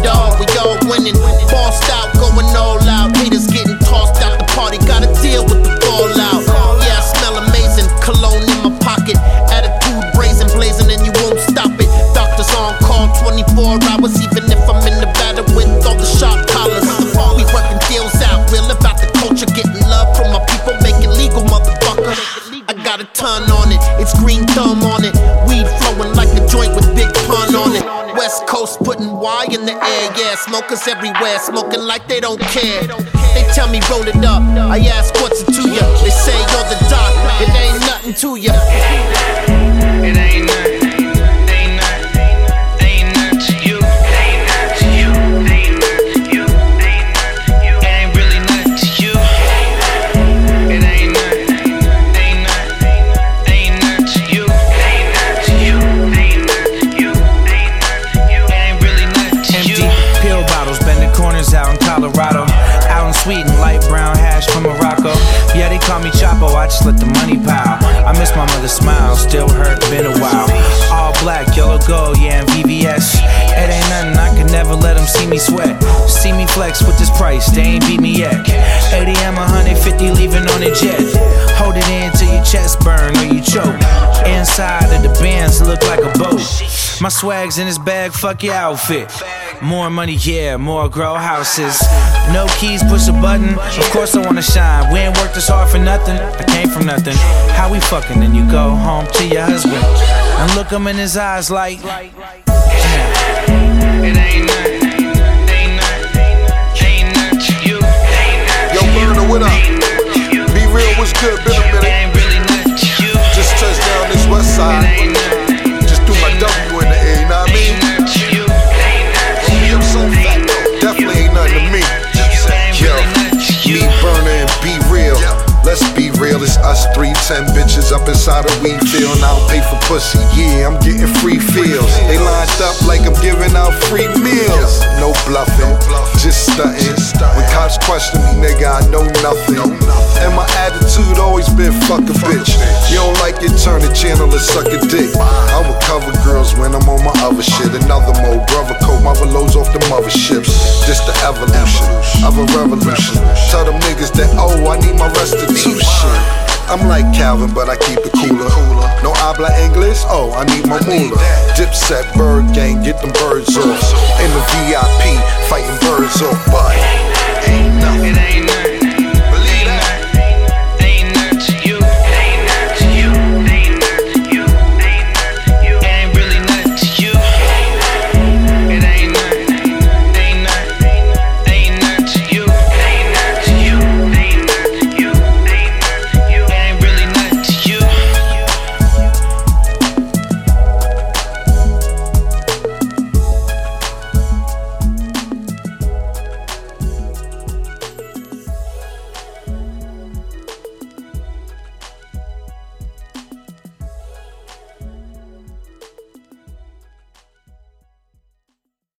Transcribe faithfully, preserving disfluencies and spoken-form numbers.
dog, we all winning. Bossed out, going all out. Haters getting tossed out the party. Gotta deal with the fallout. Yeah, I smell amazing. Cologne in my pocket. Attitude brazen, blazing, and you won't stop it. Doctors on call twenty-four hours, even if I'm in the battle with all the sharp collars. We working deals out, real about the culture. Getting love from my people, make it legal, motherfucker. I got a ton on it, it's green thumb on it. Weed flowing like a joint with big pun on it. West Coast putting Y in the air, yeah. Smokers everywhere, smoking like they don't care. They tell me roll it up, I ask what's it to ya. They say you're the doc, it ain't nothing to ya. It ain't nothing. Out in Colorado, out in Sweden, light brown hash from Morocco. Yeah, they call me Chapo, I just let the money pile. I miss my mother's smile, still hurt, been a while. All black, yellow gold, yeah, and V V S. It ain't nothing, I could never let them see me sweat. See me flex with this price, they ain't beat me yet. A D M one fifty, leaving on a jet. Hold it in till your chest burn or you choke. Inside of the bands look like a boat. My swag's in his bag, fuck your outfit. More money, yeah, more grow houses. No keys, push a button. Of course I wanna shine. We ain't worked this hard for nothing. I came from nothing. How we fucking and you go home to your husband and look him in his eyes like, damn. It ain't nothing. Ain't nothing. Ain't nothing to you. Yo, Burner, what up? Be real, what's good? Been a minute. It ain't really nothing to you. Just touched down this west side. It ain't nothing. Just threw my W in the air, you know what I mean? Definitely ain't nothing to me. Yo, me, Burner, and Be Real. Let's be real, it's us three, ten bitches up inside a weed field. And I don't pay for pussy, yeah, I'm getting free feels. They lined up like I'm giving out free meals. No bluffing, just stunting. When cops question me, nigga, I know nothing. And my attitude always been fuck a bitch. You don't like it, turn the channel and suck a dick. I will cover girls when I'm on my other shit. Another mode, brother code, my lows off the motherships. Just the evolution of a revolution. Tell them niggas that, oh, I need my restitution. I'm like Calvin, but I keep it cooler. No habla English? Oh, I need my moolah. Dipset, Bird Gang, get them birds off. In the V I P, fighting birds off.